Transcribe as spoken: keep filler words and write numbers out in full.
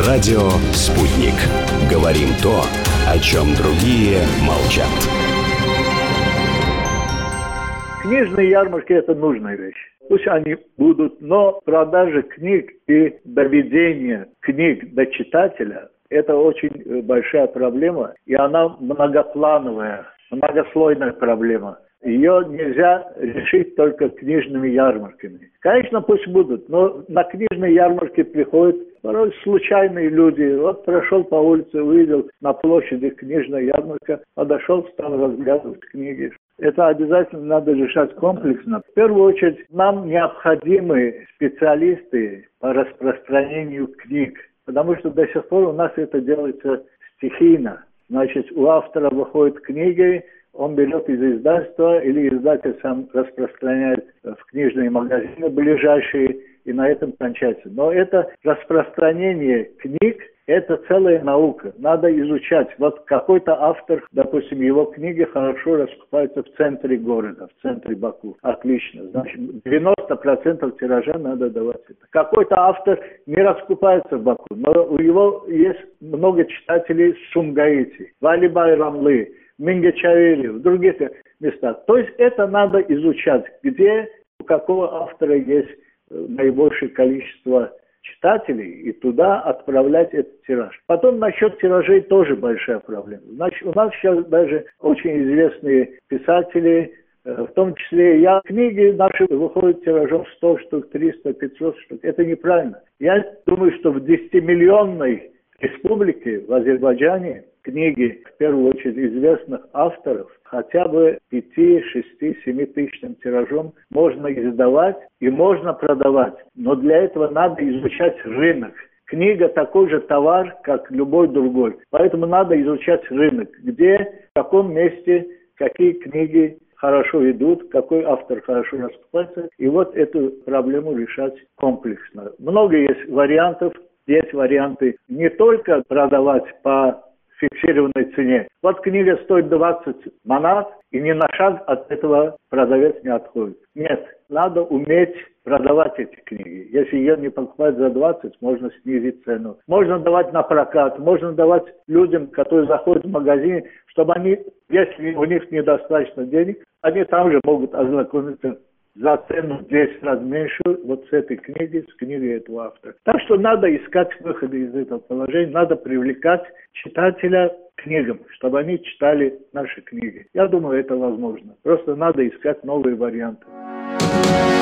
Радио «Спутник». Говорим то, о чем другие молчат. Книжные ярмарки – это нужная вещь. Пусть они будут, но продажа книг и доведение книг до читателя – это очень большая проблема, и она многоплановая, многослойная проблема. Ее нельзя решить только книжными ярмарками. Конечно, пусть будут, но на книжные ярмарки приходят порой случайные люди. Вот прошел по улице, увидел на площади книжная ярмарка, подошел, стал разглядывать книги. Это обязательно надо решать комплексно. В первую очередь, нам необходимы специалисты по распространению книг, потому что до сих пор у нас это делается стихийно. Значит, у автора выходят книги, он берет из издательства или издатель сам распространяет в книжные магазины ближайшие, и на этом кончается. Но это распространение книг, это целая наука. Надо изучать. Вот какой-то автор, допустим, его книги хорошо раскупаются в центре города, в центре Баку. Отлично. Значит, девяносто процентов тиража надо давать это. Какой-то автор не раскупается в Баку, но у него есть много читателей в Сумгаите, в Али-Байрамлы, Мингачавели, в других местах. То есть это надо изучать, где у какого автора есть наибольшее количество читателей, и туда отправлять этот тираж. Потом насчет тиражей тоже большая проблема. Значит, у нас сейчас даже очень известные писатели, в том числе я, книги наши выходят тиражом сто штук, триста, пятьсот штук. Это неправильно. Я думаю, что в десятимиллионной республике, в Азербайджане, книги, в первую очередь, известных авторов, хотя бы пяти, шести, семи тысячным тиражом можно издавать и можно продавать. Но для этого надо изучать рынок. Книга такой же товар, как любой другой. Поэтому надо изучать рынок. Где, в каком месте, какие книги хорошо идут, какой автор хорошо раскупается. И вот эту проблему решать комплексно. Много есть вариантов. Есть варианты не только продавать по фиксированной цене. Вот книга стоит двадцать манат, и ни на шаг от этого продавец не отходит. Нет, надо уметь продавать эти книги. Если ее не покупать за двадцать, можно снизить цену. Можно давать на прокат, можно давать людям, которые заходят в магазин, чтобы они, если у них недостаточно денег, они там же могут ознакомиться за цену в десять раз меньше вот с этой книги, с книгой этого автора. Так что надо искать выходы из этого положения, надо привлекать читателя к книгам, чтобы они читали наши книги. Я думаю, это возможно. Просто надо искать новые варианты.